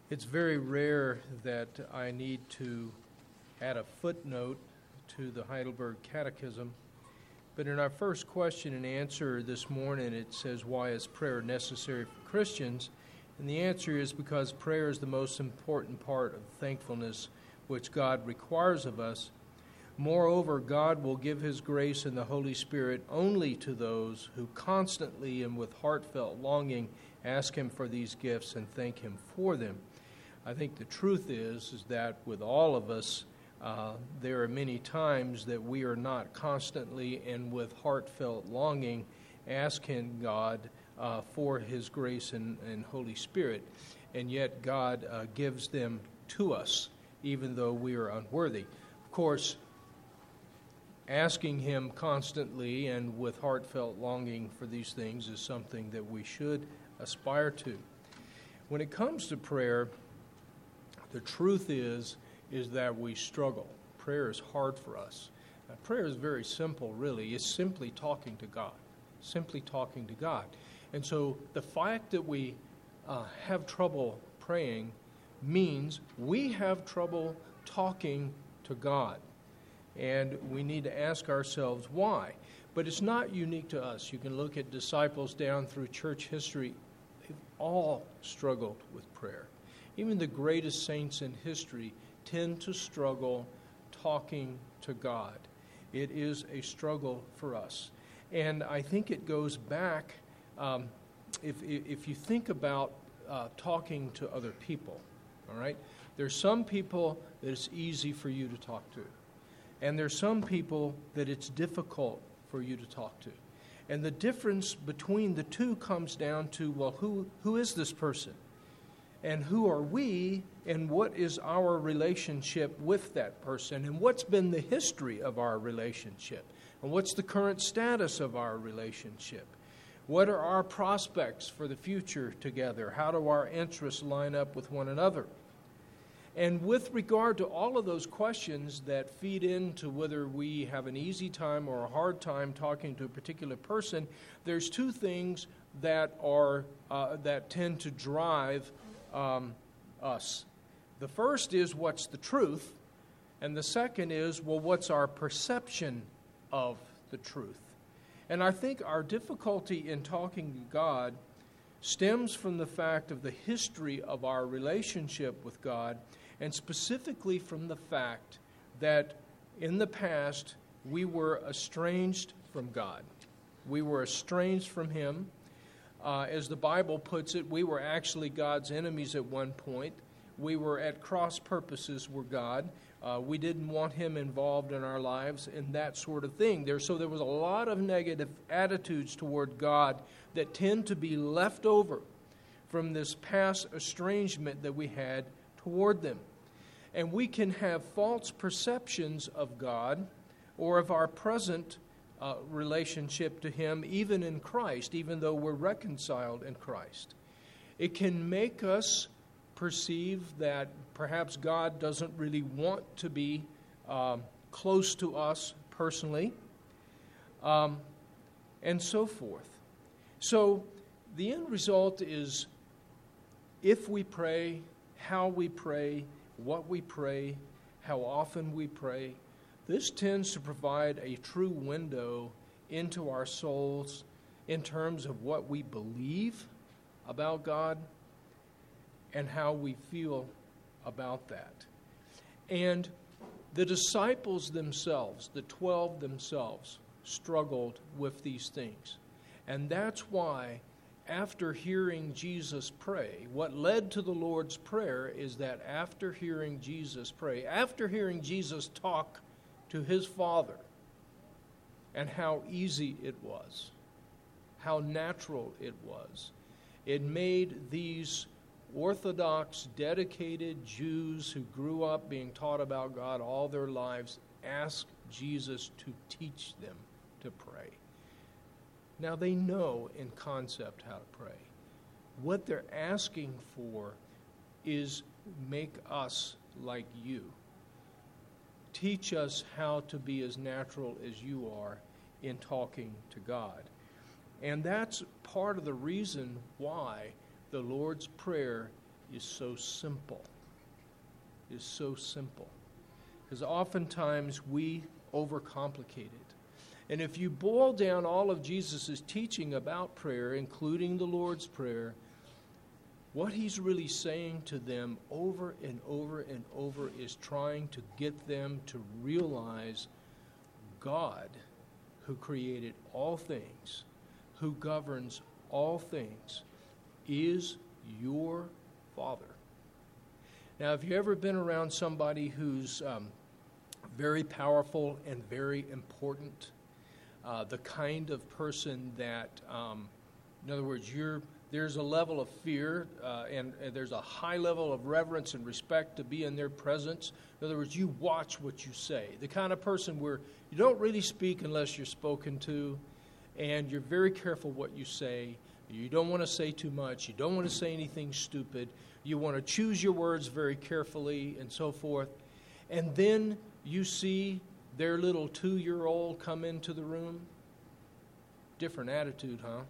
It's very rare that I need to add a footnote to the Heidelberg Catechism, but in our first question and answer this morning, it says, why is prayer necessary for Christians? And the answer is because prayer is the most important part of thankfulness which God requires of us. Moreover, God will give His grace and the Holy Spirit only to those who constantly and with heartfelt longing ask Him for these gifts and thank Him for them. I think the truth is that with all of us, there are many times that we are not constantly and with heartfelt longing asking God for His grace and Holy Spirit, and yet God gives them to us, even though we are unworthy. Of course, asking Him constantly and with heartfelt longing for these things is something that we should aspire to. When it comes to prayer, the truth is that we struggle. Prayer is hard for us. Prayer is very simple, really. It's simply talking to God. Simply talking to God. And so the fact that we have trouble praying means we have trouble talking to God. And we need to ask ourselves why. But it's not unique to us. You can look at disciples down through church history. They've all struggled with prayer. Even the greatest saints in history tend to struggle talking to God. It is a struggle for us. And I think it goes back, if you think about talking to other people, all right? There's some people that it's easy for you to talk to. And there's some people that it's difficult for you to talk to. And the difference between the two comes down to, well, who is this person? And who are we, and what is our relationship with that person, and what's been the history of our relationship, and what's the current status of our relationship? What are our prospects for the future together? How do our interests line up with one another? And with regard to all of those questions that feed into whether we have an easy time or a hard time talking to a particular person, there's two things that tend to drive us. The first is, what's the truth? And the second is, well, what's our perception of the truth? And I think our difficulty in talking to God stems from the fact of the history of our relationship with God, and specifically from the fact that in the past we were estranged from God. We were estranged from Him. As the Bible puts it, we were actually God's enemies at one point. We were at cross purposes with God. We didn't want Him involved in our lives and that sort of thing. So there was a lot of negative attitudes toward God that tend to be left over from this past estrangement that we had toward them. And we can have false perceptions of God or of our present relationship to Him, even in Christ, even though we're reconciled in Christ. It can make us perceive that perhaps God doesn't really want to be close to us personally, and so forth. So the end result is, if we pray, how we pray, what we pray, how often we pray, this tends to provide a true window into our souls in terms of what we believe about God and how we feel about that. And the disciples themselves, the 12 themselves, struggled with these things. And that's why, after hearing Jesus pray, what led to the Lord's Prayer is that after hearing Jesus pray, after hearing Jesus talk to His Father, and how easy it was, how natural it was, it made these Orthodox, dedicated Jews who grew up being taught about God all their lives ask Jesus to teach them to pray. Now they know in concept how to pray. What they're asking for is make us like you. Teach us how to be as natural as you are in talking to God. And that's part of the reason why the Lord's Prayer is so simple. Is so simple. Because oftentimes we overcomplicate it. And if you boil down all of Jesus' teaching about prayer, including the Lord's Prayer, what he's really saying to them over and over and over is trying to get them to realize God, who created all things, who governs all things, is your Father. Now, have you ever been around somebody who's very powerful and very important? The kind of person that, in other words, there's a level of fear and there's a high level of reverence and respect to be in their presence. In other words, you watch what you say. The kind of person where you don't really speak unless you're spoken to, and you're very careful what you say. You don't want to say too much. You don't want to say anything stupid. You want to choose your words very carefully and so forth. And then you see their little 2-year-old come into the room. Different attitude, huh?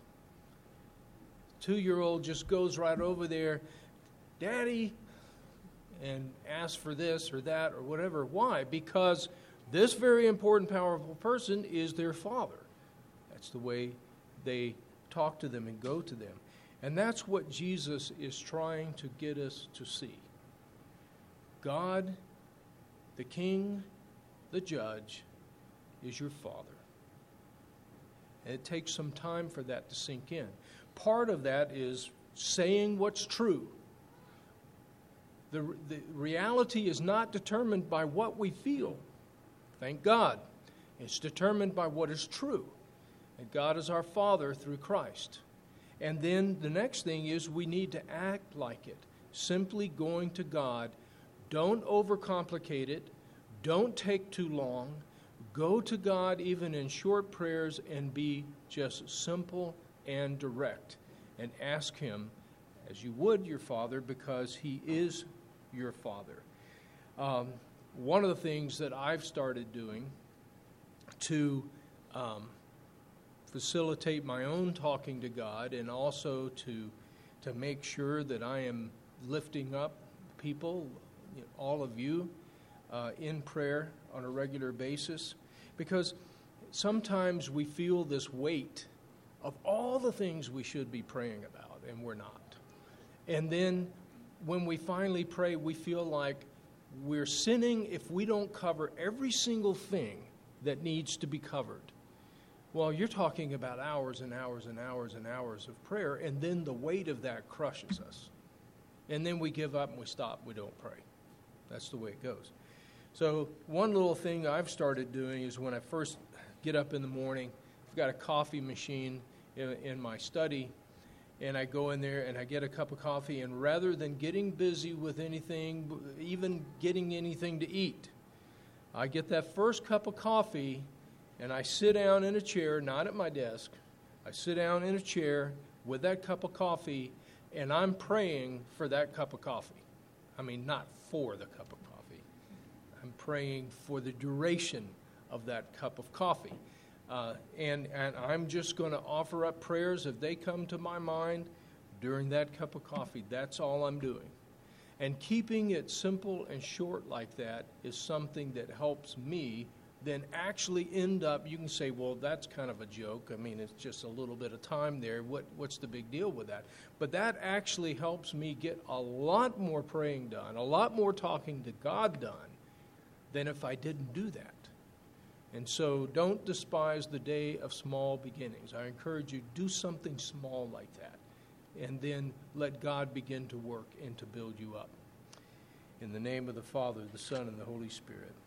2-year-old just goes right over there, Daddy, and asks for this or that or whatever. Why? Because this very important, powerful person is their father. That's the way they talk to them and go to them. And that's what Jesus is trying to get us to see. God, the King, the Judge, is your Father. And it takes some time for that to sink in. Part of that is saying what's true. The reality is not determined by what we feel. Thank God. It's determined by what is true. And God is our Father through Christ. And then the next thing is we need to act like it. Simply going to God. Don't overcomplicate it. Don't take too long. Go to God even in short prayers and be just simple and direct. And ask Him as you would your Father, because He is your Father. One of the things that I've started doing to facilitate my own talking to God, and also to make sure that I am lifting up people, all of you, in prayer on a regular basis, because sometimes we feel this weight of all the things we should be praying about, and we're not. And then when we finally pray, we feel like we're sinning if we don't cover every single thing that needs to be covered. Well, you're talking about hours and hours and hours and hours of prayer, and then the weight of that crushes us. And then we give up and we stop. We don't pray. That's the way it goes. So one little thing I've started doing is when I first get up in the morning, I've got a coffee machine in my study, and I go in there and I get a cup of coffee, and rather than getting busy with anything, even getting anything to eat, I get that first cup of coffee and I sit down in a chair, not at my desk. I sit down in a chair with that cup of coffee, and I'm praying for that cup of coffee. I mean, not for the cup of coffee. I'm praying for the duration of that cup of coffee. And I'm just going to offer up prayers if they come to my mind during that cup of coffee. That's all I'm doing. And keeping it simple and short like that is something that helps me then actually end up, you can say, well, that's kind of a joke. I mean, it's just a little bit of time there. What's the big deal with that? But that actually helps me get a lot more praying done, a lot more talking to God done than if I didn't do that. And so don't despise the day of small beginnings. I encourage you, do something small like that, and then let God begin to work and to build you up. In the name of the Father, the Son, and the Holy Spirit.